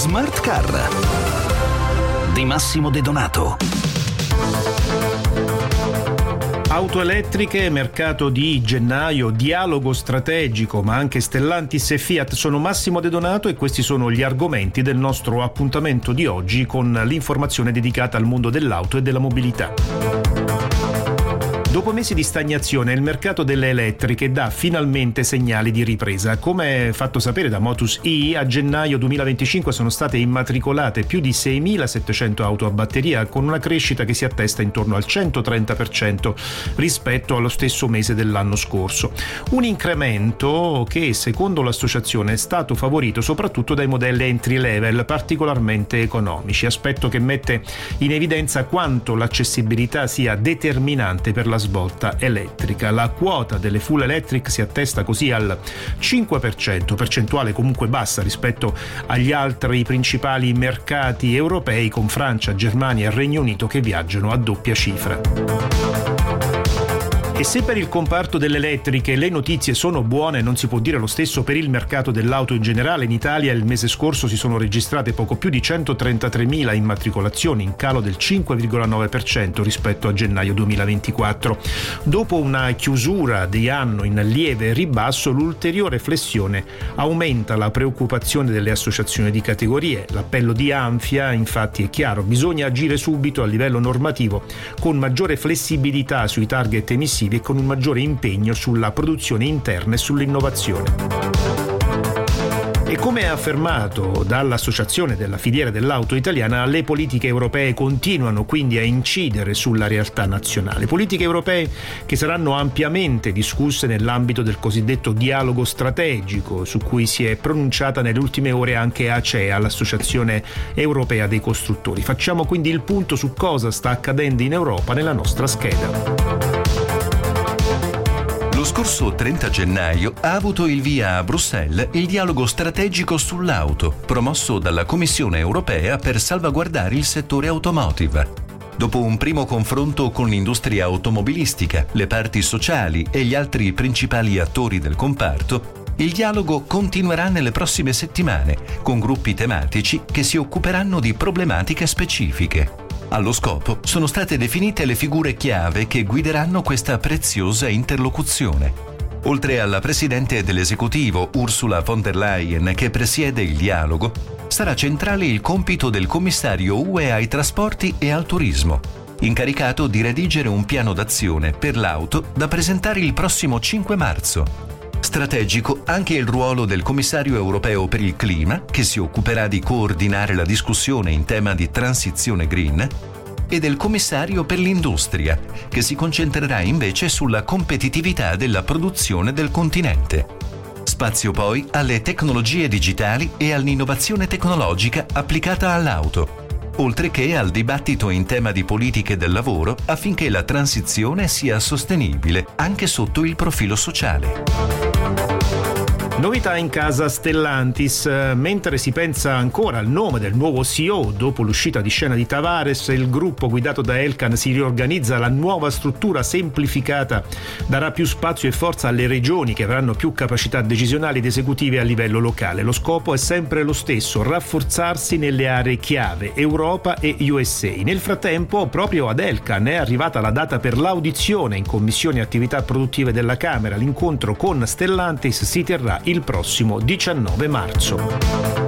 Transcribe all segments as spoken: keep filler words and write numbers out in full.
Smart Car di Massimo De Donato. Auto elettriche, mercato di gennaio, dialogo strategico, ma anche Stellantis e Fiat. Sono Massimo De Donato e questi sono gli argomenti del nostro appuntamento di oggi con l'informazione dedicata al mondo dell'auto e della mobilità. Dopo mesi di stagnazione, il mercato delle elettriche dà finalmente segnali di ripresa. Come fatto sapere da Motus E, a gennaio duemilaventicinque sono state immatricolate più di seimilasettecento auto a batteria, con una crescita che si attesta intorno al centotrenta per cento rispetto allo stesso mese dell'anno scorso. Un incremento che, secondo l'associazione, è stato favorito soprattutto dai modelli entry level particolarmente economici, aspetto che mette in evidenza quanto l'accessibilità sia determinante per la svolta elettrica. La quota delle full electric si attesta così al cinque per cento, percentuale comunque bassa rispetto agli altri principali mercati europei, con Francia, Germania e Regno Unito che viaggiano a doppia cifra. E se per il comparto delle elettriche le notizie sono buone, non si può dire lo stesso per il mercato dell'auto in generale. In Italia il mese scorso si sono registrate poco più di centotrentatremila immatricolazioni, in calo del cinque virgola nove per cento rispetto a gennaio duemilaventiquattro. Dopo una chiusura di anno in lieve ribasso, l'ulteriore flessione aumenta la preoccupazione delle associazioni di categorie. L'appello di Anfia infatti è chiaro: bisogna agire subito a livello normativo con maggiore flessibilità sui target emissivi e con un maggiore impegno sulla produzione interna e sull'innovazione. E come affermato dall'Associazione della filiera dell'auto italiana, le politiche europee continuano quindi a incidere sulla realtà nazionale. Politiche europee che saranno ampiamente discusse nell'ambito del cosiddetto dialogo strategico, su cui si è pronunciata nelle ultime ore anche A C E A, l'Associazione Europea dei Costruttori. Facciamo quindi il punto su cosa sta accadendo in Europa nella nostra scheda. Lo scorso trenta gennaio ha avuto il via a Bruxelles il dialogo strategico sull'auto, promosso dalla Commissione europea per salvaguardare il settore automotive. Dopo un primo confronto con l'industria automobilistica, le parti sociali e gli altri principali attori del comparto, il dialogo continuerà nelle prossime settimane, con gruppi tematici che si occuperanno di problematiche specifiche. Allo scopo sono state definite le figure chiave che guideranno questa preziosa interlocuzione. Oltre alla presidente dell'esecutivo Ursula von der Leyen, che presiede il dialogo, sarà centrale il compito del commissario U E ai trasporti e al turismo, incaricato di redigere un piano d'azione per l'auto da presentare il prossimo cinque marzo. Strategico anche il ruolo del commissario europeo per il clima, che si occuperà di coordinare la discussione in tema di transizione green, e del commissario per l'industria, che si concentrerà invece sulla competitività della produzione del continente. Spazio poi alle tecnologie digitali e all'innovazione tecnologica applicata all'auto, oltre che al dibattito in tema di politiche del lavoro affinché la transizione sia sostenibile anche sotto il profilo sociale. Novità in casa Stellantis. Mentre si pensa ancora al nome del nuovo C E O dopo l'uscita di scena di Tavares, il gruppo guidato da Elkann si riorganizza. La nuova struttura semplificata darà più spazio e forza alle regioni, che avranno più capacità decisionali ed esecutive a livello locale. Lo scopo è sempre lo stesso: rafforzarsi nelle aree chiave Europa e U S A. Nel frattempo, proprio ad Elkann è arrivata la data per l'audizione in Commissione Attività Produttive della Camera. L'incontro con Stellantis si terrà il prossimo diciannove marzo.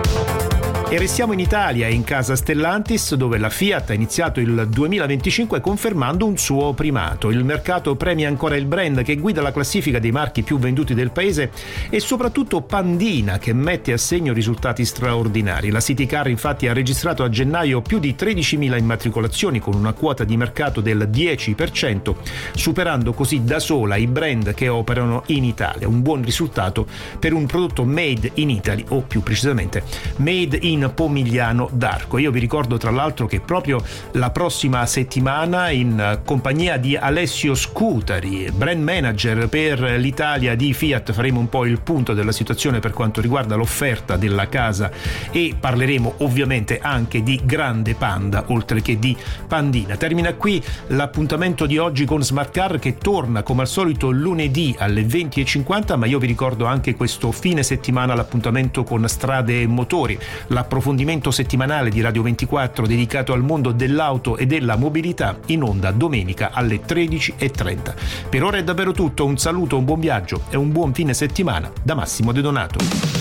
E restiamo in Italia e in casa Stellantis, dove la Fiat ha iniziato il duemilaventicinque confermando un suo primato. Il mercato premia ancora il brand che guida la classifica dei marchi più venduti del paese e soprattutto Pandina, che mette a segno risultati straordinari. La City Car infatti ha registrato a gennaio più di tredicimila immatricolazioni, con una quota di mercato del dieci per cento, superando così da sola i brand che operano in Italia. Un buon risultato per un prodotto made in Italy, o più precisamente made in Pomigliano d'Arco. Io vi ricordo tra l'altro che proprio la prossima settimana, in compagnia di Alessio Scutari, brand manager per l'Italia di Fiat, faremo un po' il punto della situazione per quanto riguarda l'offerta della casa e parleremo ovviamente anche di Grande Panda oltre che di Pandina. Termina qui l'appuntamento di oggi con Smart Car, che torna come al solito lunedì alle venti e cinquanta, ma io vi ricordo anche questo fine settimana l'appuntamento con Strade e Motori, la l'approfondimento settimanale di Radio ventiquattro dedicato al mondo dell'auto e della mobilità, in onda domenica alle tredici e trenta. Per ora è davvero tutto, un saluto, un buon viaggio e un buon fine settimana da Massimo De Donato.